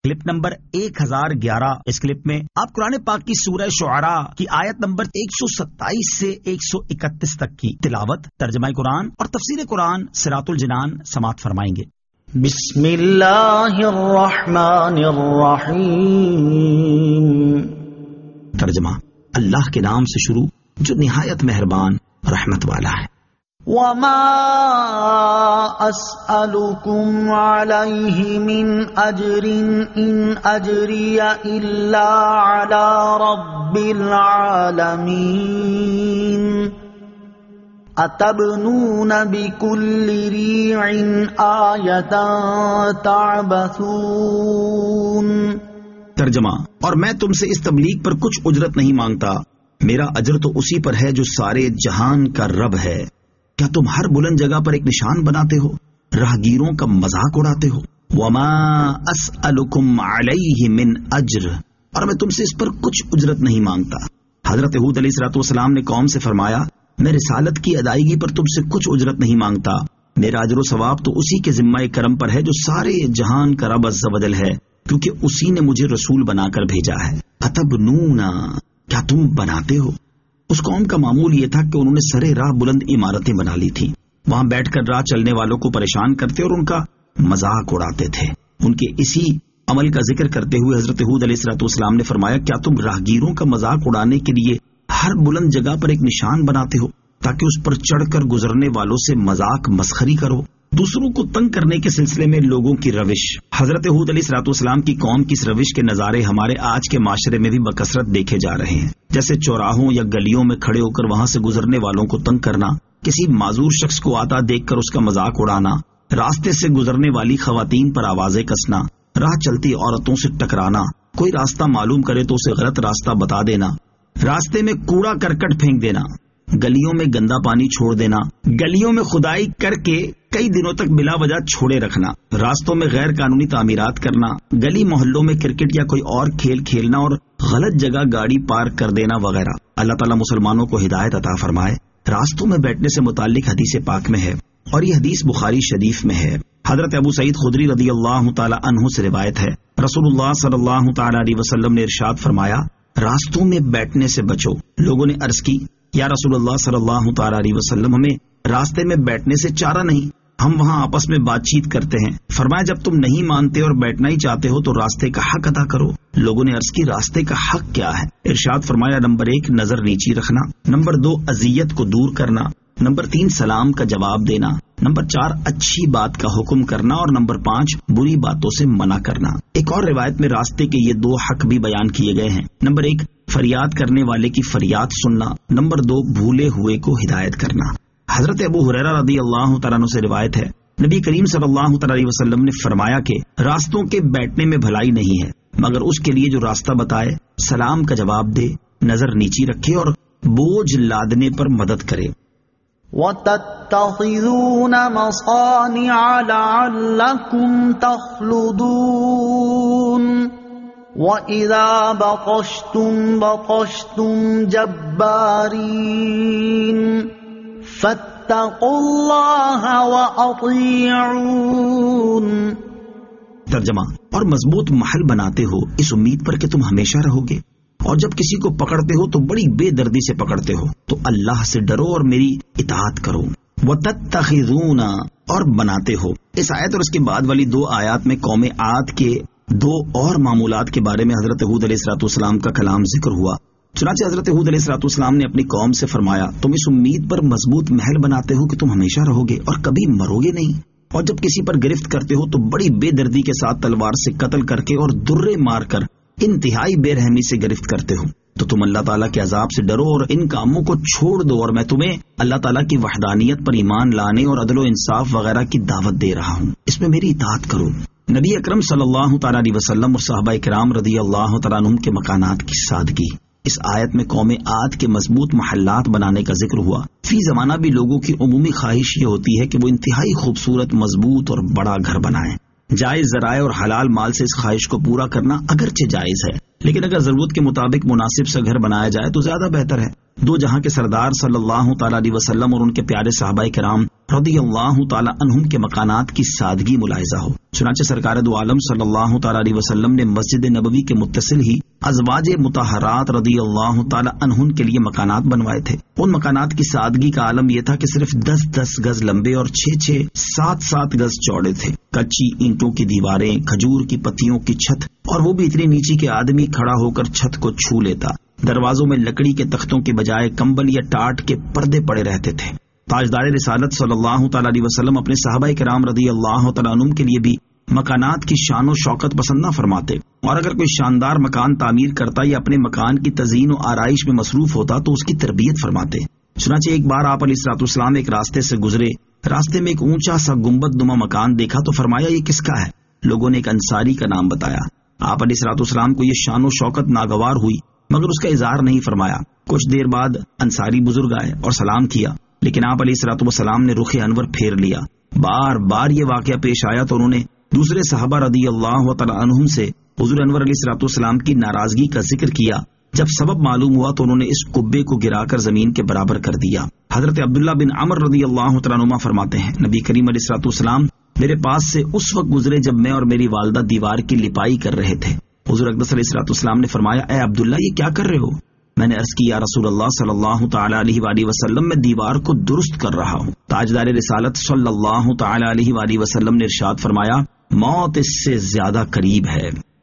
Clip number 1011. اس clip میں آپ قرآن پاک کی سورہ شعراء کی آیت نمبر 127 سے 131 تک کی تلاوت، ترجمہ قرآن اور تفسیر قرآن صراط الجنان سماعت فرمائیں گے. بسم اللہ الرحمن الرحیم. ترجمہ: اللہ کے نام سے شروع جو نہایت مہربان رحمت والا ہے. وما اسألكم علیہ من اجر ان اجری الا علی رب العالمین. اتبنون بکل ریع آیۃ تعبثون. ترجمہ: اور میں تم سے اس تبلیغ پر کچھ اجرت نہیں مانگتا، میرا اجر تو اسی پر ہے جو سارے جہان کا رب ہے. کیا تم ہر بلند جگہ پر ایک نشان بناتے ہو، راہگیروں کا مذاق اڑاتے ہو؟ وما اسألکم علیہ من اجر، اور میں تم سے اس پر کچھ اجرت نہیں مانگتا. حضرت ہود علیہ السلام نے قوم سے فرمایا، میں رسالت کی ادائیگی پر تم سے کچھ اجرت نہیں مانگتا، میرا اجر و ثواب تو اسی کے ذمہ کرم پر ہے جو سارے جہان کا رب عز و جل ہے، کیونکہ اسی نے مجھے رسول بنا کر بھیجا ہے. اتبنون، کیا تم بناتے ہو؟ اس قوم کا معمول یہ تھا کہ انہوں نے سرے راہ بلند عمارتیں بنا لی تھی، وہاں بیٹھ کر راہ چلنے والوں کو پریشان کرتے اور ان کا مذاق اڑاتے تھے. ان کے اسی عمل کا ذکر کرتے ہوئے حضرت ہود علیہ السلام نے فرمایا، کیا تم راہگیروں کا مذاق اڑانے کے لیے ہر بلند جگہ پر ایک نشان بناتے ہو تاکہ اس پر چڑھ کر گزرنے والوں سے مذاق مسخری کرو؟ دوسروں کو تنگ کرنے کے سلسلے میں لوگوں کی روش. حضرت ہود علیہ السلام کی قوم کی اس روش کے نظارے ہمارے آج کے معاشرے میں بھی بکثرت دیکھے جا رہے ہیں، جیسے چوراہوں یا گلیوں میں کھڑے ہو کر وہاں سے گزرنے والوں کو تنگ کرنا، کسی معذور شخص کو آتا دیکھ کر اس کا مذاق اڑانا، راستے سے گزرنے والی خواتین پر آوازیں کسنا، راہ چلتی عورتوں سے ٹکرانا، کوئی راستہ معلوم کرے تو اسے غلط راستہ بتا دینا، راستے میں کوڑا کرکٹ پھینک دینا، گلیوں میں گندا پانی چھوڑ دینا، گلیوں میں کھدائی کر کے کئی دنوں تک بلا وجہ چھوڑے رکھنا، راستوں میں غیر قانونی تعمیرات کرنا، گلی محلوں میں کرکٹ یا کوئی اور کھیل کھیلنا اور غلط جگہ گاڑی پارک کر دینا وغیرہ. اللہ تعالیٰ مسلمانوں کو ہدایت عطا فرمائے. راستوں میں بیٹھنے سے متعلق حدیث پاک میں ہے، اور یہ حدیث بخاری شریف میں ہے. حضرت ابو سعید خدری رضی اللہ تعالی عنہ سے روایت ہے، رسول اللہ صلی اللہ تعالی علیہ وسلم نے ارشاد فرمایا، راستوں میں بیٹھنے سے بچو. لوگوں نے عرض کی، یا رسول اللہ صلی اللہ تعالی علیہ وسلم، ہمیں راستے میں بیٹھنے سے چارہ نہیں، ہم وہاں آپس میں بات چیت کرتے ہیں. فرمایا، جب تم نہیں مانتے اور بیٹھنا ہی چاہتے ہو تو راستے کا حق ادا کرو. لوگوں نے عرض کی، راستے کا حق کیا ہے؟ ارشاد فرمایا، نمبر 1 نظر نیچی رکھنا، نمبر 2 اذیت کو دور کرنا، نمبر 3 سلام کا جواب دینا، نمبر 4 اچھی بات کا حکم کرنا، اور نمبر 5 بری باتوں سے منع کرنا. ایک اور روایت میں راستے کے یہ 2 حق بھی بیان کیے گئے ہیں. نمبر 1 فریاد کرنے والے کی فریاد سننا، نمبر 2 بھولے ہوئے کو ہدایت کرنا. حضرت ابو ہریرہ رضی اللہ تعالیٰ عنہ سے روایت ہے، نبی کریم صلی اللہ تعالیٰ علیہ وسلم نے فرمایا کہ راستوں کے بیٹھنے میں بھلائی نہیں ہے مگر اس کے لیے جو راستہ بتائے، سلام کا جواب دے، نظر نیچی رکھے اور بوجھ لادنے پر مدد کرے. وَتَتَّخِذُونَ مَصَانِعَ لَعَلَّكُمْ تَخْلُدُونَ وَإِذَا بَطَشْتُمْ بَطَشْتُمْ جَبَّارِينَ فَاتَّقُوا اللَّهَ وَأَطِيعُونِ. ترجمہ: اور مضبوط محل بناتے ہو اس امید پر کہ تم ہمیشہ رہو گے، اور جب کسی کو پکڑتے ہو تو بڑی بے دردی سے پکڑتے ہو، تو اللہ سے ڈرو اور میری اطاعت کرو. وَتَتَّخِذُونَ، اور بناتے ہو. اس آیت اور اس کے بعد والی 2 آیات میں قوم عاد کے 2 اور معمولات کے بارے میں حضرت ہود علیہ السلام کا کلام ذکر ہوا. چنانچہ حضرت ہود علیہ السلام نے اپنی قوم سے فرمایا، تم اس امید پر مضبوط محل بناتے ہو کہ تم ہمیشہ رہو گے اور کبھی مرو گے نہیں، اور جب کسی پر گرفت کرتے ہو تو بڑی بے دردی کے ساتھ تلوار سے قتل کر کے اور درے مار کر انتہائی بے رحمی سے گرفت کرتے ہو. تو تم اللہ تعالیٰ کے عذاب سے ڈرو اور ان کاموں کو چھوڑ دو، اور میں تمہیں اللہ تعالیٰ کی وحدانیت پر ایمان لانے اور عدل و انصاف وغیرہ کی دعوت دے رہا ہوں، اس میں میری اطاعت کرو. نبی اکرم صلی اللہ تعالیٰ علیہ وسلم اور صحابہ کرام رضی اللہ تعالیٰ عنہم کے مکانات کی سادگی. اس آیت میں قوم عاد کے مضبوط محلات بنانے کا ذکر ہوا. فی زمانہ بھی لوگوں کی عمومی خواہش یہ ہوتی ہے کہ وہ انتہائی خوبصورت، مضبوط اور بڑا گھر بنائیں. جائز ذرائع اور حلال مال سے اس خواہش کو پورا کرنا اگرچہ جائز ہے، لیکن اگر ضرورت کے مطابق مناسب سا گھر بنایا جائے تو زیادہ بہتر ہے. دو جہاں کے سردار صلی اللہ تعالی علیہ وسلم اور ان کے پیارے صحابہ کرام رضی اللہ تعالی عنہم کے مکانات کی سادگی ملاحظہ ہو۔ چنانچہ سرکار دو عالم صلی اللہ تعالی علیہ وسلم نے مسجد نبوی کے متصل ہی ازواج مطہرات رضی اللہ تعالی عنہن کے لیے مکانات بنوائے تھے۔ ان مکانات کی سادگی کا عالم یہ تھا کہ صرف 10 گز لمبے اور 6 7 گز چوڑے تھے۔ کچی اینٹوں کی دیواریں، کھجور کی پتیوں کی چھت، اور وہ بھی اتنی نیچی کہ آدمی کھڑا ہو کر چھت کو چھو لیتا۔ دروازوں میں لکڑی کے تختوں کے بجائے کمبل یا ٹاٹ کے پردے پڑے رہتے تھے۔ تاجدار رسالت صلی اللہ تعالی علیہ وسلم اپنے صحابہ کرام رضی اللہ تعالی عنہم کے لیے بھی مکانات کی شان و شوکت پسند نہ فرماتے، اور اگر کوئی شاندار مکان تعمیر کرتا یا اپنے مکان کی تزئین و آرائش میں مصروف ہوتا تو اس کی تربیت فرماتے۔ چنانچہ ایک بار آپ علیہ الصلوۃ والسلام ایک راستے سے گزرے، راستے میں ایک اونچا سا گنبد نما مکان دیکھا تو فرمایا یہ کس کا ہے؟ لوگوں نے ایک انصاری کا نام بتایا۔ آپ علیہ الصلوۃ والسلام کو یہ شان و شوکت ناگوار ہوئی، مگر اس کا اظہار نہیں فرمایا۔ کچھ دیر بعد انصاری بزرگ آئے اور سلام کیا، لیکن آپ علیہ الصلوۃ والسلام نے رخ انور پھیر لیا۔ بار بار یہ واقعہ پیش آیا تو انہوں نے دوسرے صحابہ رضی اللہ تعالی عنہم سے حضور انور علیہ الصلوۃ والسلام کی ناراضگی کا ذکر کیا۔ جب سبب معلوم ہوا تو انہوں نے اس قبے کو گرا کر زمین کے برابر کر دیا۔ حضرت عبداللہ بن عمر رضی اللہ تعالی عنہما فرماتے ہیں، نبی کریم علیہ الصلوۃ والسلام میرے پاس سے اس وقت گزرے جب میں اور میری والدہ دیوار کی لپائی کر رہے تھے۔ حضور اقدس علیہ الصلوۃ والسلام نے فرمایا، اے عبداللہ یہ کیا کر رہے ہو؟ میں نے عرض کی، یا رسول اللہ صلی اللہ تعالی علیہ وآلہ وسلم میں دیوار کو درست کر رہا ہوں۔ تاجدار رسالت صلی اللہ تعالی علیہ وآلہ وسلم نے ارشاد فرمایا، موت اس سے زیادہ قریب ہے۔